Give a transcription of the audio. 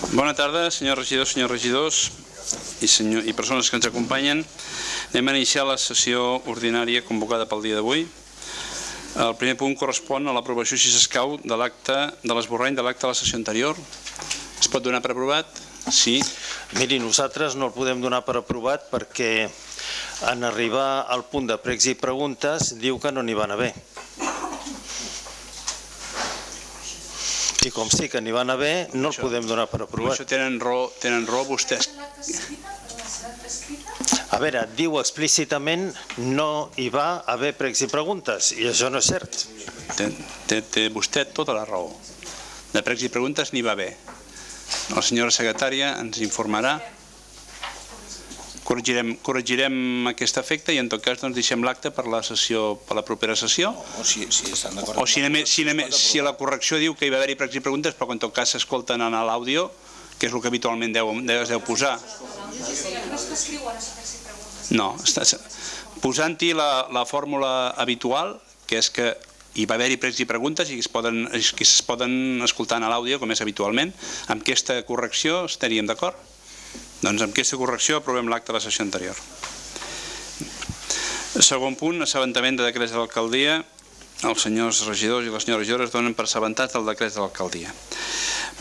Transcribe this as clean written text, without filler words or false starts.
Bona tarda, senyors regidors i persones que ens acompanyen. Anem a iniciar la sessió ordinària convocada pel dia d'avui. El primer punt correspon a l'aprovació, si s'escau, de l'esborrany de l'acte de la sessió anterior. Es pot donar per aprovat? Sí. Miri, nosaltres no el podem donar per aprovat perquè en arribar al punt de pregs i preguntes diu que no n'hi van haver. I com sí que n'hi van haver, no el podem donar per aprovat. Això tenen raó vostès. A veure, diu explícitament no hi va haver pregs i preguntes, i això no és cert. Té vostè tota la raó. De pregs i preguntes n'hi va haver. La senyora secretària ens informarà. Corregirem aquest efecte i en tot cas deixem l'acte per la propera sessió. O si la correcció diu que hi va haver-hi pregs i preguntes però en tot cas s'escolten en l'àudio, que és el que habitualment es deu posar. No, posant-hi la fórmula habitual, que és que hi va haver-hi pregs i preguntes i que es poden escoltar en l'àudio com és habitualment. Amb aquesta correcció estaríem d'acord? Doncs amb aquesta correcció aprovem l'acte de la sessió anterior. Segon punt, assabentament de decrets de l'alcaldia. Els senyors regidors i les senyores regidores donen per assabentats del decret de l'alcaldia.